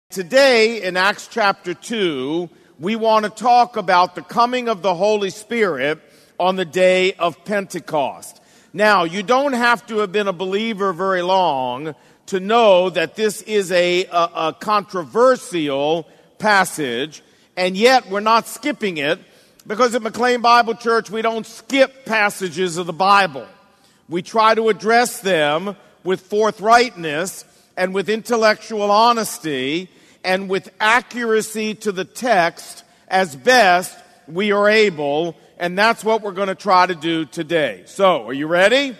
Today, in Acts chapter 2, we want to talk about the coming of the Holy Spirit on the day of Pentecost. Now, you don't have to have been a believer very long to know that this is a controversial passage, and yet we're not skipping it, because at McLean Bible Church, we don't skip passages of the Bible. We try to address them with forthrightness and with intellectual honesty and with accuracy to the text as best we are able, and that's what we're going to try to do today. So, are you ready?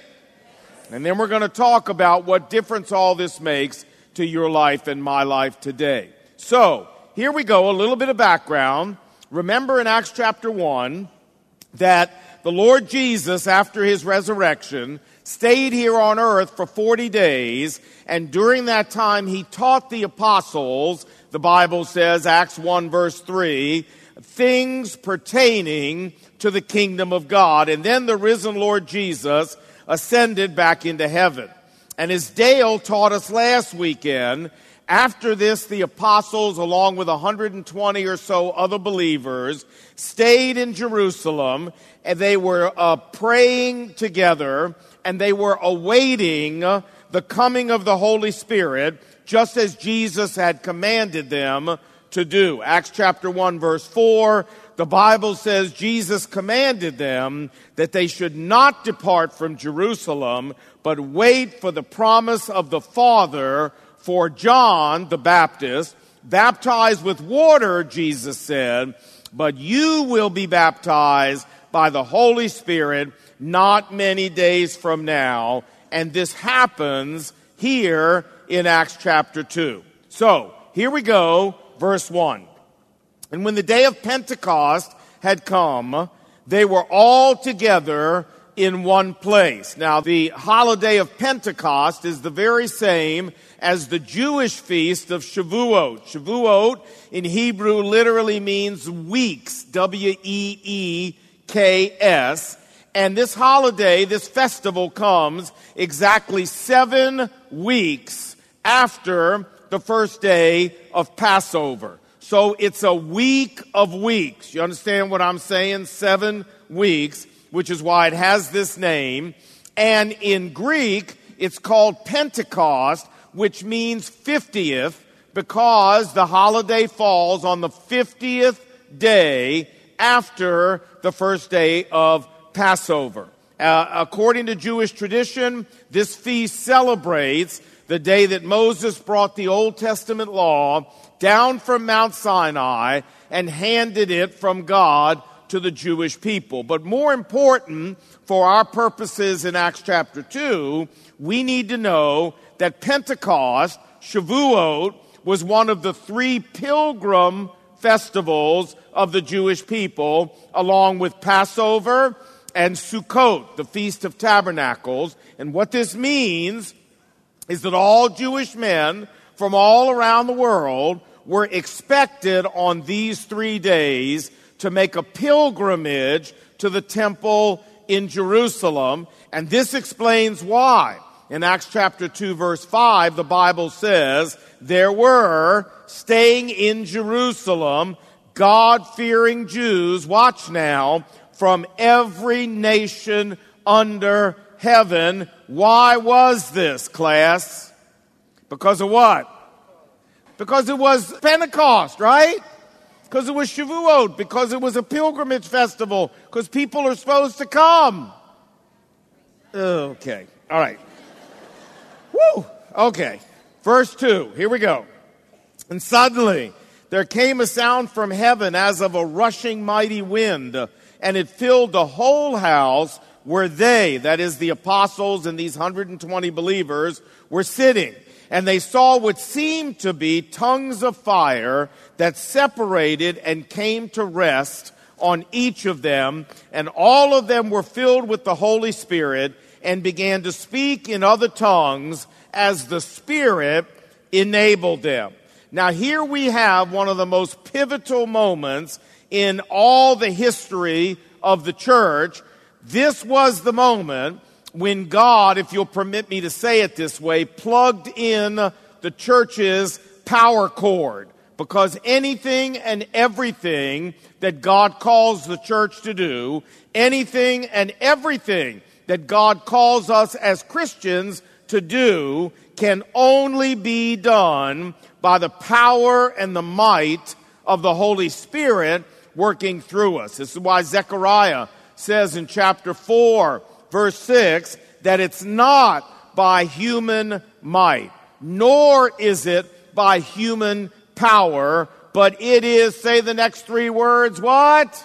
And then we're going to talk about what difference all this makes to your life and my life today. So, here we go, a little bit of background. Remember in Acts chapter 1 that the Lord Jesus, after his resurrection, stayed here on earth for 40 days, and during that time he taught the apostles, the Bible says, Acts 1 verse 3, things pertaining to the kingdom of God. And then the risen Lord Jesus ascended back into heaven. And as Dale taught us last weekend, after this, the apostles, along with 120 or so other believers, stayed in Jerusalem, and they were praying together, and they were awaiting the coming of the Holy Spirit, just as Jesus had commanded them to do. Acts chapter 1, verse 4, the Bible says Jesus commanded them that they should not depart from Jerusalem, but wait for the promise of the Father. For John the Baptist baptized with water, Jesus said, but you will be baptized by the Holy Spirit not many days from now. And this happens here in Acts chapter 2. So, here we go, verse 1. And when the day of Pentecost had come, they were all together in one place. Now, the holiday of Pentecost is the very same as the Jewish feast of Shavuot. Shavuot in Hebrew literally means weeks, W-E-E-K-S. And this holiday, this festival comes exactly 7 weeks after the first day of Passover. So it's a week of weeks. You understand what I'm saying? 7 weeks, which is why it has this name. And in Greek, it's called Pentecost, which means 50th, because the holiday falls on the 50th day after the first day of Passover. According to Jewish tradition, this feast celebrates the day that Moses brought the Old Testament law down from Mount Sinai and handed it from God to the Jewish people. But more important for our purposes in Acts chapter 2, we need to know that Pentecost, Shavuot, was one of the 3 pilgrim festivals of the Jewish people, along with Passover and Sukkot, the Feast of Tabernacles. And what this means is that all Jewish men from all around the world were expected on these 3 days to make a pilgrimage to the temple in Jerusalem. And this explains why. In Acts chapter 2, verse 5, the Bible says, there were, staying in Jerusalem, God-fearing Jews, watch now, from every nation under heaven. Why was this, class? Because of what? Because it was Pentecost, right? Because it was Shavuot, because it was a pilgrimage festival, because people are supposed to come. Okay, all right. Woo! Okay, verse 2, here we go. And suddenly there came a sound from heaven as of a rushing mighty wind, and it filled the whole house where they, that is the apostles and these 120 believers, were sitting. And they saw what seemed to be tongues of fire that separated and came to rest on each of them. And all of them were filled with the Holy Spirit and began to speak in other tongues as the Spirit enabled them. Now here we have one of the most pivotal moments in all the history of the church. This was the moment when God, if you'll permit me to say it this way, plugged in the church's power chord, because anything and everything that God calls the church to do, anything and everything that God calls us as Christians to do, can only be done by the power and the might of the Holy Spirit working through us. This is why Zechariah says in chapter 4, verse 6, that it's not by human might, nor is it by human power, but it is, say the next three words, what?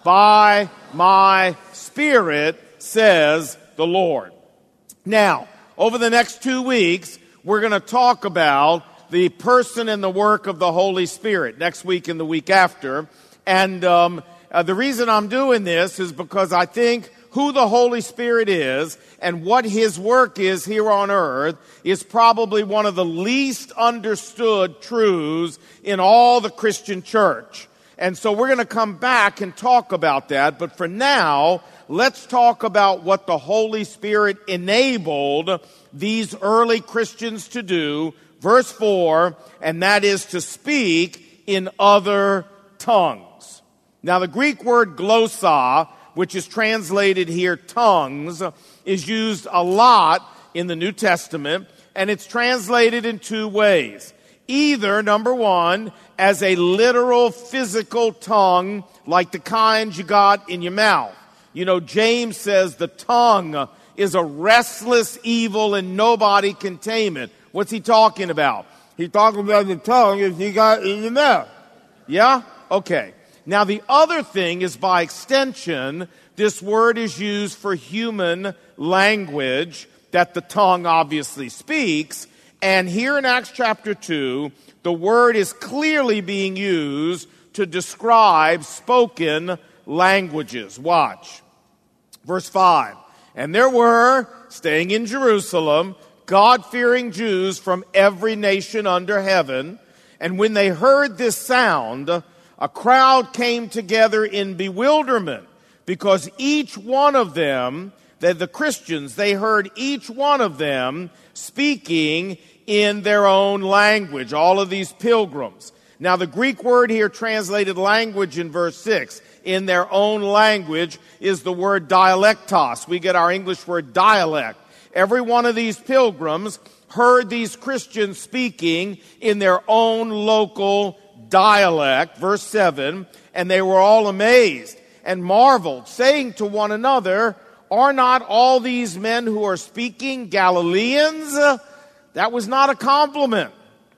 By my Spirit, says the Lord. Now, over the next 2 weeks, we're going to talk about the person and the work of the Holy Spirit, next week and the week after. And the reason I'm doing this is because I think who the Holy Spirit is and what His work is here on earth is probably one of the least understood truths in all the Christian church. And so we're going to come back and talk about that. But for now, let's talk about what the Holy Spirit enabled these early Christians to do. Verse 4, and that is to speak in other tongues. Now the Greek word glossa, which is translated here tongues, is used a lot in the New Testament, and it's translated in two ways. Either, number one, as a literal physical tongue, like the kind you got in your mouth. You know, James says the tongue is a restless evil and nobody can tame it. What's he talking about? He's talking about the tongue if you got in your mouth. Yeah? Okay. Now the other thing is, by extension, this word is used for human language that the tongue obviously speaks. And here in Acts chapter 2, the word is clearly being used to describe spoken languages. Watch. Verse 5. And there were, staying in Jerusalem, God-fearing Jews from every nation under heaven. And when they heard this sound, a crowd came together in bewilderment, because each one of them, the Christians, they heard each one of them speaking in their own language, all of these pilgrims. Now the Greek word here translated language in verse 6, in their own language, is the word dialectos. We get our English word dialect. Every one of these pilgrims heard these Christians speaking in their own local dialect, verse 7, and they were all amazed and marveled, saying to one another, are not all these men who are speaking Galileans? That was not a compliment.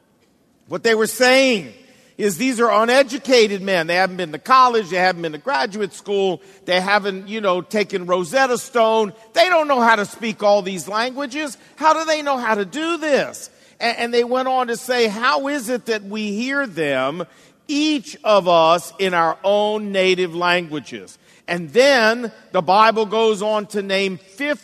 What they were saying is these are uneducated men. They haven't been to college. They haven't been to graduate school. They haven't, taken Rosetta Stone. They don't know how to speak all these languages. How do they know how to do this? And they went on to say, how is it that we hear them, each of us, in our own native languages? And then the Bible goes on to name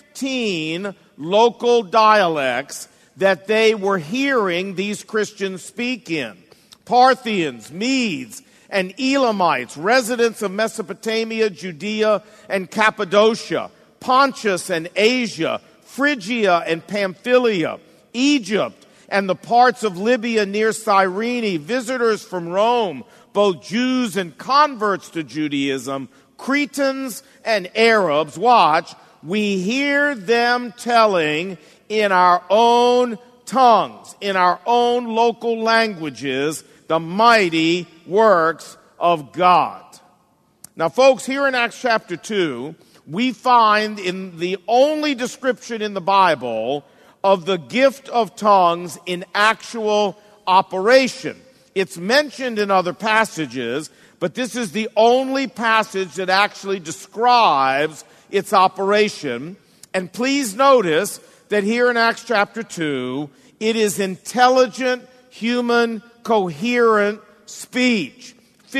15 local dialects that they were hearing these Christians speak in. Parthians, Medes, and Elamites, residents of Mesopotamia, Judea, and Cappadocia, Pontus and Asia, Phrygia and Pamphylia, Egypt, and the parts of Libya near Cyrene, visitors from Rome, both Jews and converts to Judaism, Cretans and Arabs. Watch, we hear them telling in our own tongues, in our own local languages, the mighty works of God. Now, folks, here in Acts chapter 2, we find in the only description in the Bible of the gift of tongues in actual operation. It's mentioned in other passages, but this is the only passage that actually describes its operation. And please notice that here in Acts chapter 2, it is intelligent, human, coherent speech.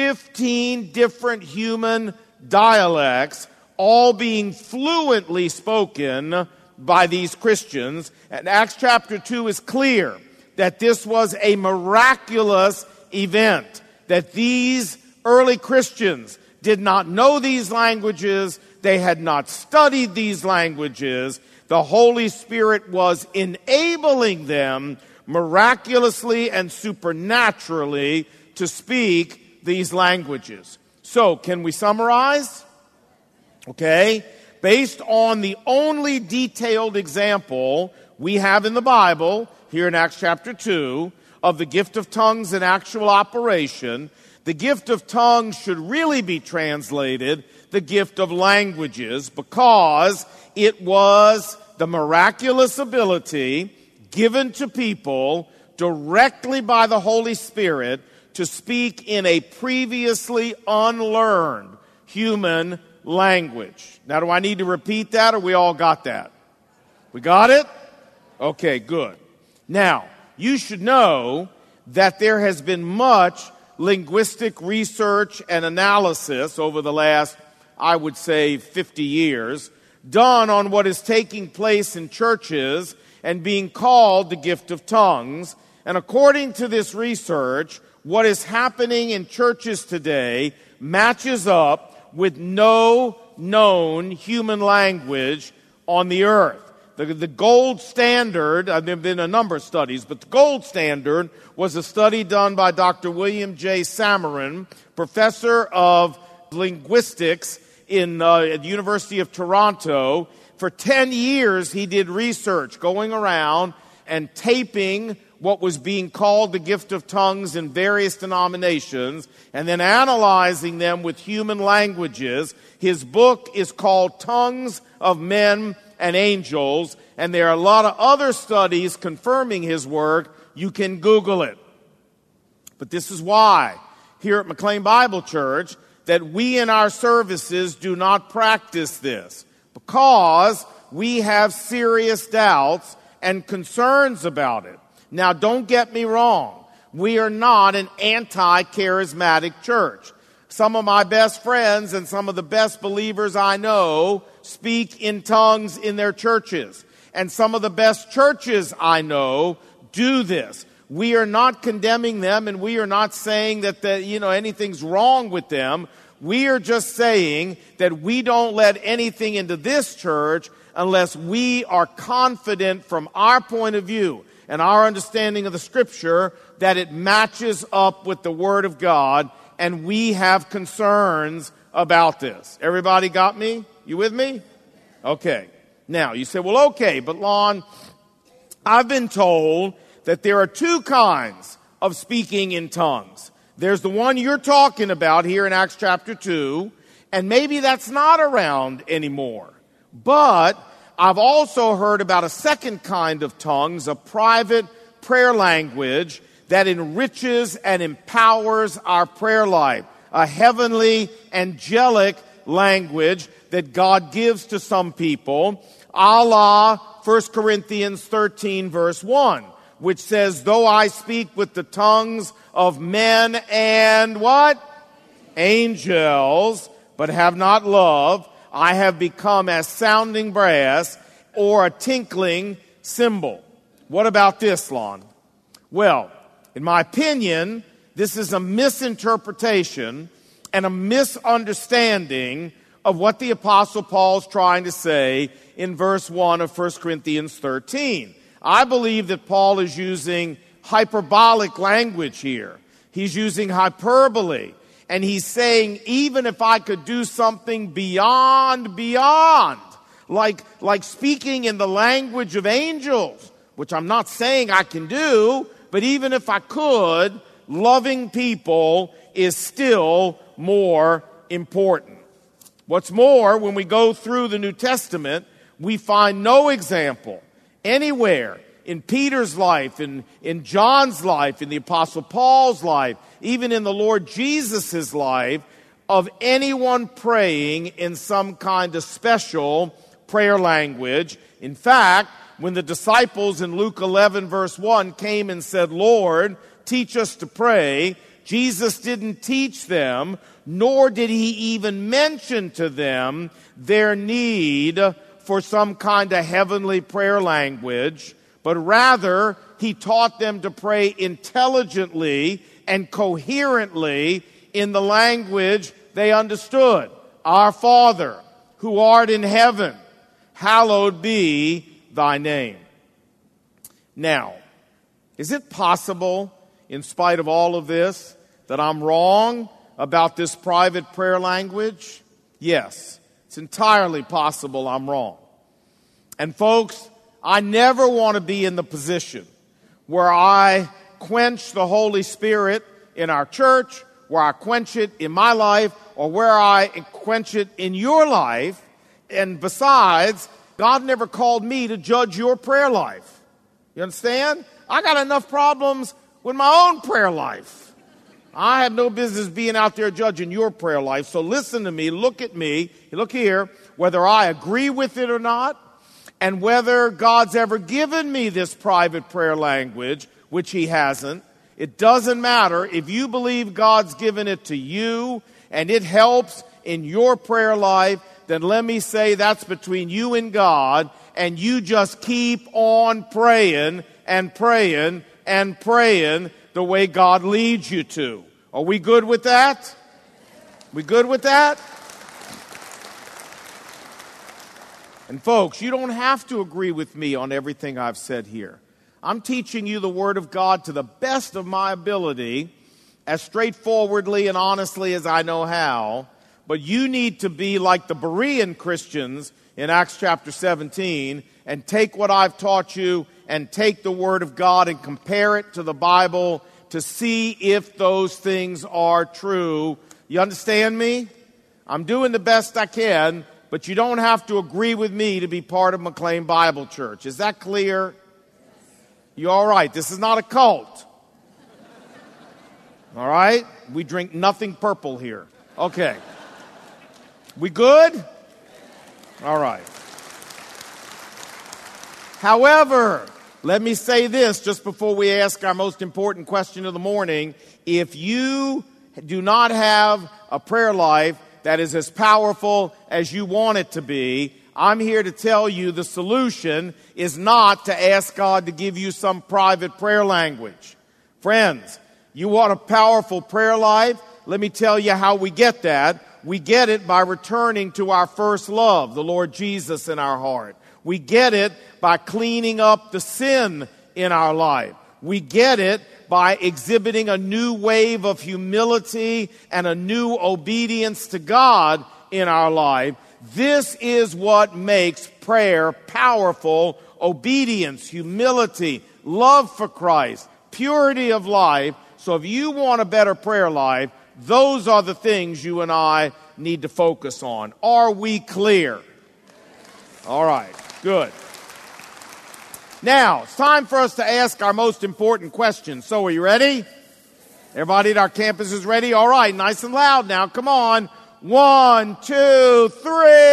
15 different human dialects, all being fluently spoken by these Christians. And Acts chapter 2 is clear that this was a miraculous event, that these early Christians did not know these languages, they had not studied these languages. The Holy Spirit was enabling them miraculously and supernaturally to speak these languages. So, can we summarize? Okay. Based on the only detailed example we have in the Bible, here in Acts chapter 2, of the gift of tongues in actual operation, the gift of tongues should really be translated the gift of languages, because it was the miraculous ability given to people directly by the Holy Spirit to speak in a previously unlearned human language. Now, do I need to repeat that, or we all got that? We got it? Okay, good. Now, you should know that there has been much linguistic research and analysis over the last, I would say, 50 years, done on what is taking place in churches and being called the gift of tongues. And according to this research, what is happening in churches today matches up with no known human language on the earth. The gold standard, there have been a number of studies, but the gold standard was a study done by Dr. William J. Samarin, professor of linguistics at the University of Toronto. For 10 years, he did research going around and taping what was being called the gift of tongues in various denominations, and then analyzing them with human languages. His book is called Tongues of Men and Angels, and there are a lot of other studies confirming his work. You can Google it. But this is why, here at McLean Bible Church, that we in our services do not practice this, because we have serious doubts and concerns about it. Now, don't get me wrong. We are not an anti-charismatic church. Some of my best friends and some of the best believers I know speak in tongues in their churches. And some of the best churches I know do this. We are not condemning them, and we are not saying that anything's wrong with them. We are just saying that we don't let anything into this church unless we are confident from our point of view and our understanding of the Scripture that it matches up with the Word of God, and we have concerns about this. Everybody got me? You with me? Okay. Now, you say, well, okay, but Lon, I've been told that there are two kinds of speaking in tongues. There's the one you're talking about here in Acts chapter 2, and maybe that's not around anymore. But I've also heard about a second kind of tongues, a private prayer language that enriches and empowers our prayer life, a heavenly, angelic language that God gives to some people, a la 1 Corinthians 13, verse 1, which says, though I speak with the tongues of men and what? Angels, but have not love, I have become as sounding brass or a tinkling cymbal. What about this, Lon? Well, in my opinion, this is a misinterpretation and a misunderstanding of what the Apostle Paul's trying to say in verse 1 of 1 Corinthians 13. I believe that Paul is using hyperbolic language here. He's using hyperbole. And he's saying, even if I could do something beyond, like speaking in the language of angels, which I'm not saying I can do, but even if I could, loving people is still more important. What's more, when we go through the New Testament, we find no example anywhere in Peter's life, in John's life, in the Apostle Paul's life, even in the Lord Jesus' life, of anyone praying in some kind of special prayer language. In fact, when the disciples in Luke 11, verse 1 came and said, Lord, teach us to pray, Jesus didn't teach them, nor did he even mention to them their need for some kind of heavenly prayer language, but rather he taught them to pray intelligently and coherently in the language they understood. Our Father, who art in heaven, hallowed be thy name. Now, Is it possible, in spite of all of this, that I'm wrong about this private prayer language? Yes, it's entirely possible I'm wrong. And folks, I never want to be in the position where I quench the Holy Spirit in our church, where I quench it in my life, or where I quench it in your life. And besides, God never called me to judge your prayer life. You understand? I got enough problems with my own prayer life. I have no business being out there judging your prayer life. So listen to me, look at me, look here, whether I agree with it or not, and whether God's ever given me this private prayer language, which He hasn't. It doesn't matter. If you believe God's given it to you and it helps in your prayer life, then let me say that's between you and God, and you just keep on praying and praying and praying the way God leads you to. Are we good with that? We good with that? And folks, you don't have to agree with me on everything I've said here. I'm teaching you the Word of God to the best of my ability, as straightforwardly and honestly as I know how. But you need to be like the Berean Christians in Acts chapter 17 and take what I've taught you and take the Word of God and compare it to the Bible to see if those things are true. You understand me? I'm doing the best I can, but you don't have to agree with me to be part of McLean Bible Church. Is that clear? You all right? This is not a cult. All right? We drink nothing purple here. Okay. We good? All right. However, let me say this just before we ask our most important question of the morning. If you do not have a prayer life that is as powerful as you want it to be, I'm here to tell you the solution is not to ask God to give you some private prayer language. Friends, you want a powerful prayer life? Let me tell you how we get that. We get it by returning to our first love, the Lord Jesus, in our heart. We get it by cleaning up the sin in our life. We get it by exhibiting a new wave of humility and a new obedience to God in our life. This is what makes prayer powerful: obedience, humility, love for Christ, purity of life. So if you want a better prayer life, those are the things you and I need to focus on. Are we clear? All right, good. Now, it's time for us to ask our most important question. So are you ready? Everybody at our campus is ready? All right, nice and loud now. Come on. 1, 2, 3.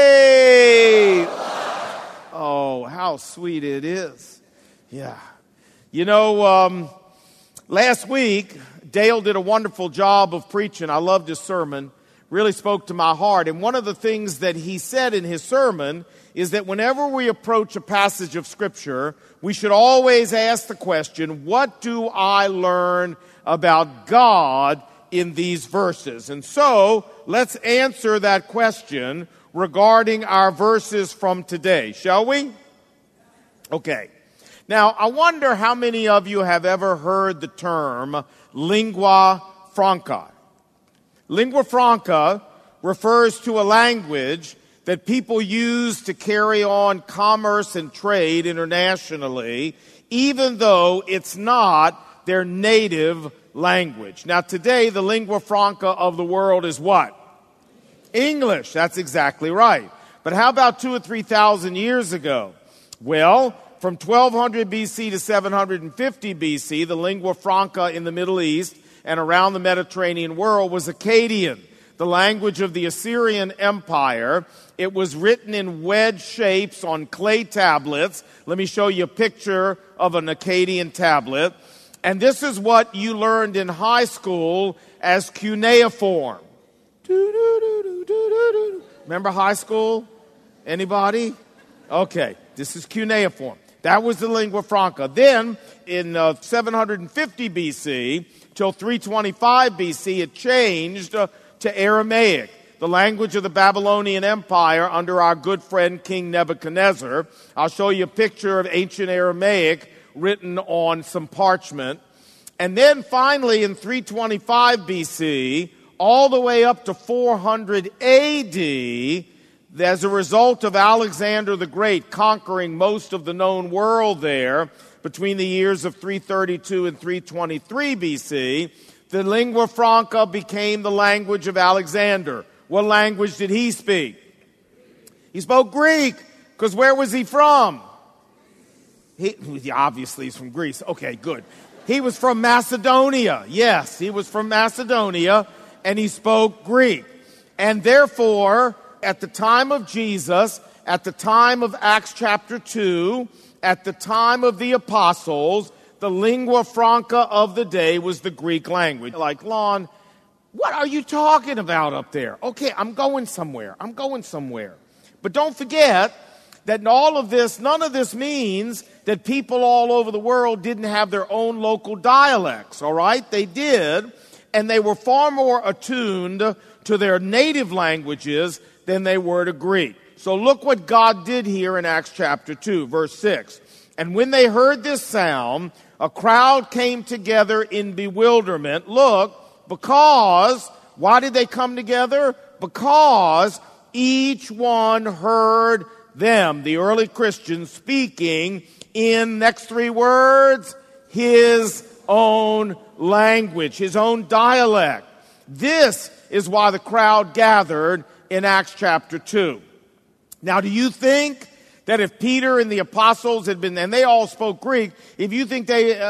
Oh, how sweet it is. Yeah. You know, last week, Dale did a wonderful job of preaching. I loved his sermon. Really spoke to my heart. And one of the things that he said in his sermon is that whenever we approach a passage of Scripture, we should always ask the question, what do I learn about God in these verses? And so, let's answer that question regarding our verses from today, shall we? Okay. Now, I wonder how many of you have ever heard the term lingua franca. Lingua franca refers to a language that people use to carry on commerce and trade internationally, even though it's not their native language. Now, today, the lingua franca of the world is what? English. That's exactly right. But how about 2,000 or 3,000 years ago? Well, from 1200 BC to 750 BC, the lingua franca in the Middle East and around the Mediterranean world was Akkadian, the language of the Assyrian Empire. It was written in wedge shapes on clay tablets. Let me show you a picture of an Akkadian tablet. And this is what you learned in high school as cuneiform. Remember high school? Anybody? Okay, this is cuneiform. That was the lingua franca. Then, in 750 BC till 325 BC, it changed to Aramaic, the language of the Babylonian Empire under our good friend King Nebuchadnezzar. I'll show you a picture of ancient Aramaic written on some parchment. And then finally in 325 BC, all the way up to 400 AD, as a result of Alexander the Great conquering most of the known world there between the years of 332 and 323 BC, the lingua franca became the language of Alexander. What language did he speak? He spoke Greek, because where was he from? Obviously he's from Greece. Okay, good. He was from Macedonia. Yes, he was from Macedonia, and he spoke Greek. And therefore, at the time of Jesus, at the time of Acts chapter 2, at the time of the apostles, the lingua franca of the day was the Greek language. Like, Lon, what are you talking about up there? Okay, I'm going somewhere. But don't forget that in all of this, none of this means that people all over the world didn't have their own local dialects, all right? They did, and they were far more attuned to their native languages than they were to Greek. So look what God did here in Acts chapter 2, verse 6. And when they heard this sound, a crowd came together in bewilderment. Look, because, why did they come together? Because each one heard them, the early Christians, speaking in, next three words, his own language, his own dialect. This is why the crowd gathered in Acts chapter 2. Now, do you think that if Peter and the apostles had been, and they all spoke Greek, if you think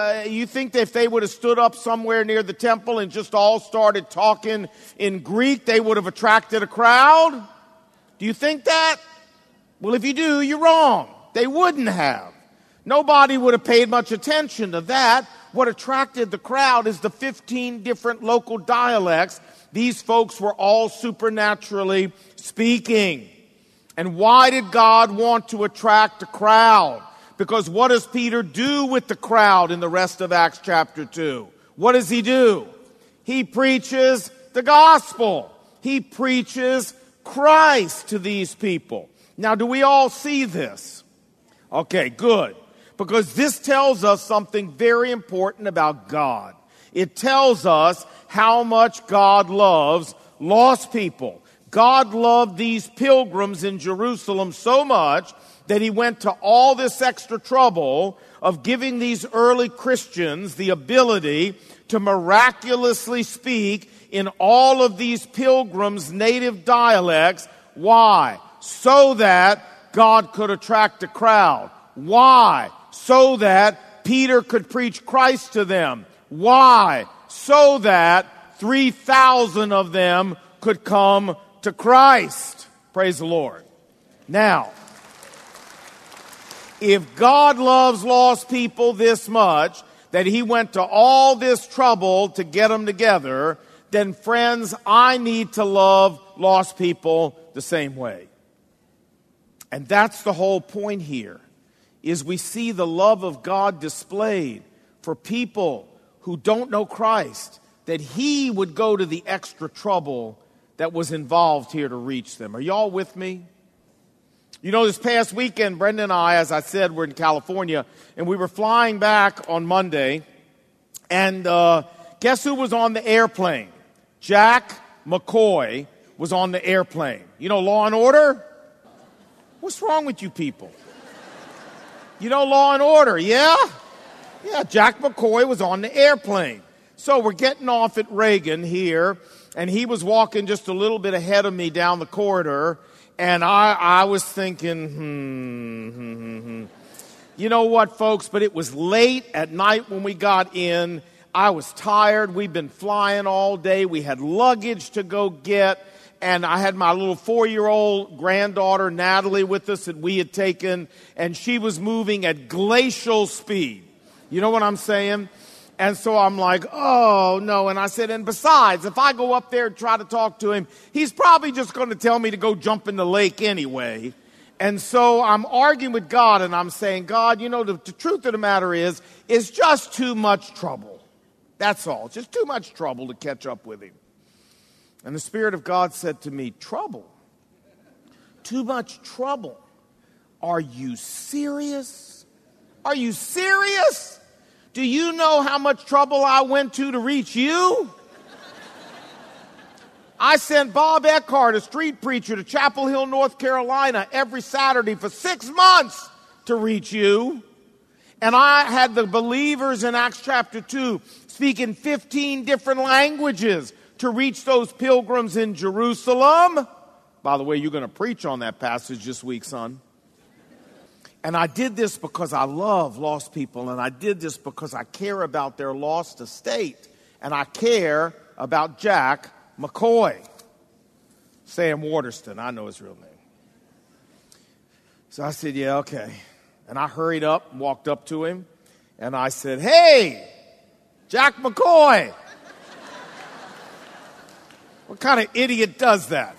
that if they would have stood up somewhere near the temple and just all started talking in Greek, they would have attracted a crowd? Do you think that? Well, if you do, you're wrong. They wouldn't have. Nobody would have paid much attention to that. What attracted the crowd is the 15 different local dialects these folks were all supernaturally speaking. And why did God want to attract a crowd? Because what does Peter do with the crowd in the rest of Acts chapter 2? What does he do? He preaches the gospel. He preaches Christ to these people. Now, do we all see this? Okay, good. Because this tells us something very important about God. It tells us how much God loves lost people. God loved these pilgrims in Jerusalem so much that he went to all this extra trouble of giving these early Christians the ability to miraculously speak in all of these pilgrims' native dialects. Why? So that God could attract a crowd. Why? So that Peter could preach Christ to them. Why? So that 3,000 of them could come to Christ. Praise the Lord. Now, if God loves lost people this much, that he went to all this trouble to get them together, then friends, I need to love lost people the same way. And that's the whole point here, is we see the love of God displayed for people who don't know Christ, that he would go to the extra trouble that was involved here to reach them. Are y'all with me? You know, this past weekend, Brenda and I, as I said, were in California, and we were flying back on Monday, and guess who was on the airplane? Jack McCoy was on the airplane. You know Law and Order? What's wrong with you people? You know Law and Order, yeah? Yeah, Jack McCoy was on the airplane. So we're getting off at Reagan here, and he was walking just a little bit ahead of me down the corridor, and I was thinking, You know what, folks? But it was late at night when we got in. I was tired. We'd been flying all day. We had luggage to go get. And I had my little 4-year-old granddaughter, Natalie, with us that we had taken. And she was moving at glacial speed. You know what I'm saying? And so I'm like, oh, no. And I said, and besides, if I go up there and try to talk to him, he's probably just going to tell me to go jump in the lake anyway. And so I'm arguing with God, and I'm saying, God, you know, the truth of the matter is, it's just too much trouble. That's all. It's just too much trouble to catch up with him. And the Spirit of God said to me, trouble? Too much trouble? Are you serious? Are you serious? Do you know how much trouble I went to reach you? I sent Bob Eckhart, a street preacher, to Chapel Hill, North Carolina every Saturday for 6 months to reach you. And I had the believers in Acts chapter 2 speaking 15 different languages to reach those pilgrims in Jerusalem. By the way, you're going to preach on that passage this week, son. And I did this because I love lost people, and I did this because I care about their lost estate, and I care about Jack McCoy. Sam Waterston, I know his real name. So I said, yeah, okay. And I hurried up and walked up to him, and I said, hey, Jack McCoy. What kind of idiot does that?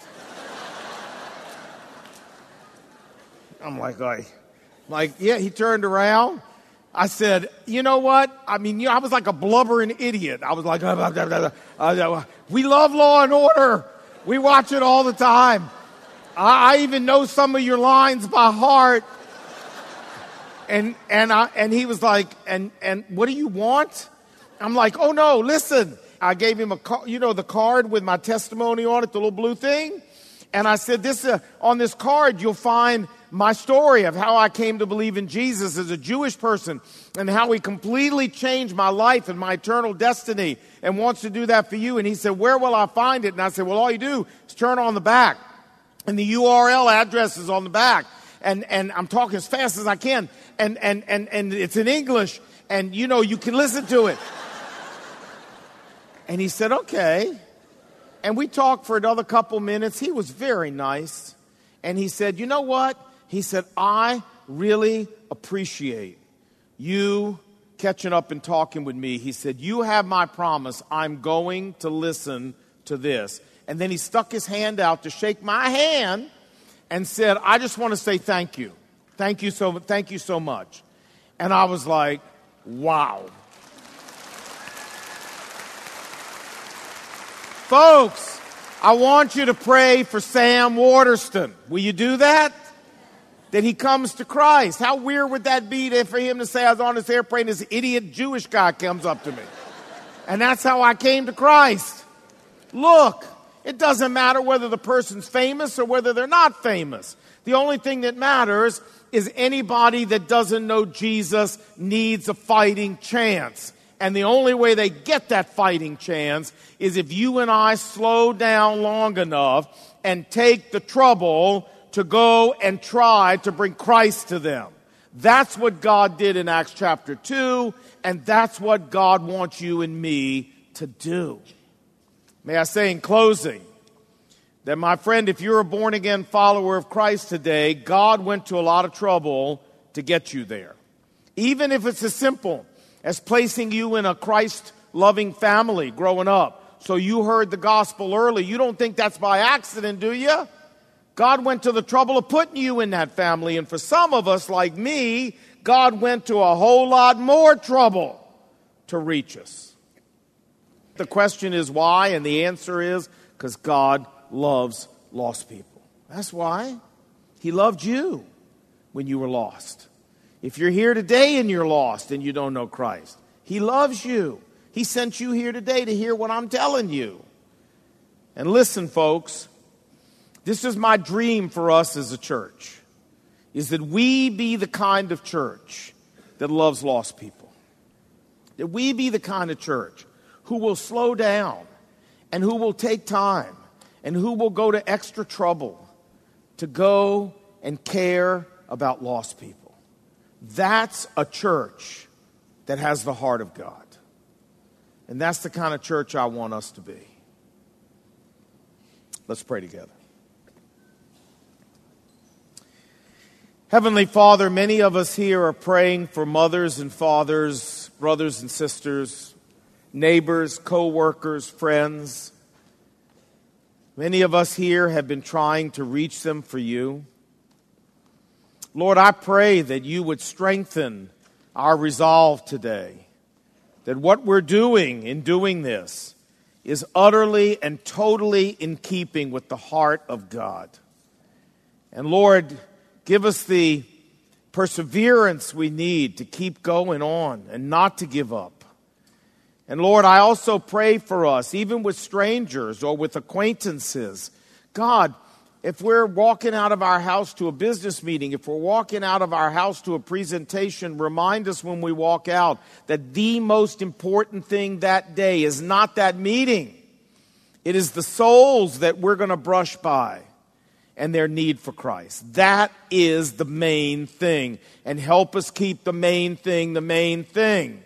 I'm like, yeah, he turned around. I said, you know what? I mean, I was like a blubbering idiot. I was like, we love Law and Order. We watch it all the time. I even know some of your lines by heart. And he was like, and what do you want? I'm like, oh no, listen. I gave him the card with my testimony on it, the little blue thing. And I said, on this card, you'll find my story of how I came to believe in Jesus as a Jewish person and how he completely changed my life and my eternal destiny and wants to do that for you. And he said, where will I find it? And I said, well, all you do is turn on the back. And the URL address is on the back. And I'm talking as fast as I can. And it's in English. And, you can listen to it. And he said, okay. And we talked for another couple minutes. He was very nice. And he said, you know what? He said, I really appreciate you catching up and talking with me. He said, you have my promise. I'm going to listen to this. And then he stuck his hand out to shake my hand and said, I just want to say thank you. Thank you so much. And I was like, wow. Folks, I want you to pray for Sam Waterston. Will you do that? That he comes to Christ. How weird would that be for him to say I was on this airplane, this idiot Jewish guy comes up to me. And that's how I came to Christ. Look, it doesn't matter whether the person's famous or whether they're not famous. The only thing that matters is anybody that doesn't know Jesus needs a fighting chance. And the only way they get that fighting chance is if you and I slow down long enough and take the trouble to go and try to bring Christ to them. That's what God did in Acts chapter 2, and that's what God wants you and me to do. May I say in closing that, my friend, if you're a born-again follower of Christ today, God went to a lot of trouble to get you there. Even if it's as simple as placing you in a Christ-loving family growing up. So you heard the gospel early. You don't think that's by accident, do you? God went to the trouble of putting you in that family. And for some of us, like me, God went to a whole lot more trouble to reach us. The question is why? And the answer is because God loves lost people. That's why. He loved you when you were lost. If you're here today and you're lost and you don't know Christ, He loves you. He sent you here today to hear what I'm telling you. And listen, folks, this is my dream for us as a church, is that we be the kind of church that loves lost people. That we be the kind of church who will slow down and who will take time and who will go to extra trouble to go and care about lost people. That's a church that has the heart of God. And that's the kind of church I want us to be. Let's pray together. Heavenly Father, many of us here are praying for mothers and fathers, brothers and sisters, neighbors, co-workers, friends. Many of us here have been trying to reach them for you. Lord, I pray that you would strengthen our resolve today, that what we're doing in doing this is utterly and totally in keeping with the heart of God. And Lord, give us the perseverance we need to keep going on and not to give up. And Lord, I also pray for us, even with strangers or with acquaintances. God, if we're walking out of our house to a business meeting, if we're walking out of our house to a presentation, remind us when we walk out that the most important thing that day is not that meeting. It is the souls that we're going to brush by and their need for Christ. That is the main thing. And help us keep the main thing the main thing.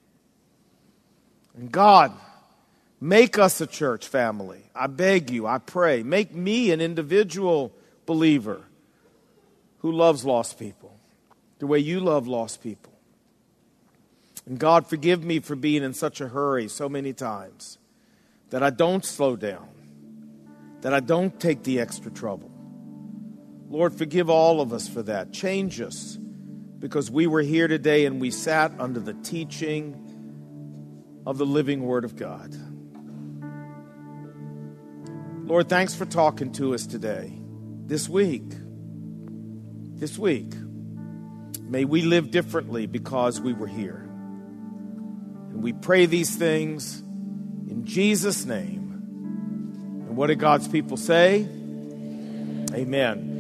And God, make us a church family. I beg you, I pray. Make me an individual believer who loves lost people the way you love lost people. And God, forgive me for being in such a hurry so many times that I don't slow down, that I don't take the extra trouble. Lord, forgive all of us for that. Change us, because we were here today and we sat under the teaching of the living Word of God. Lord, thanks for talking to us today, this week. May we live differently because we were here. And we pray these things in Jesus' name. And what did God's people say? Amen.